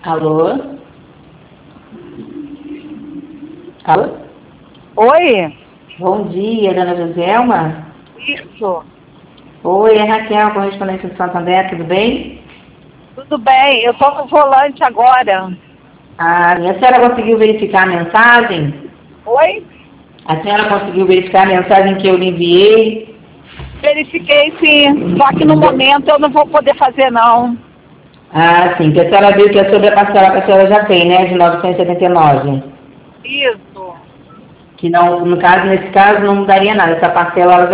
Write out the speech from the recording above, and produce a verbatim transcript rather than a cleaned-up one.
Alô? Alô? Oi? Bom dia, dona Joselma. Isso. Oi, é Raquel, correspondente do Santander, tudo bem? Tudo bem, eu estou no volante agora. Ah, a senhora conseguiu verificar a mensagem? Oi? A senhora conseguiu verificar a mensagem que eu lhe enviei? Verifiquei sim, só que no momento eu não vou poder fazer não. Ah, sim, que a senhora viu que é sobre a parcela que a senhora já tem, né, de novecentos e setenta e nove. Isso. Que não, no caso, nesse caso, não mudaria nada. Essa parcela ela já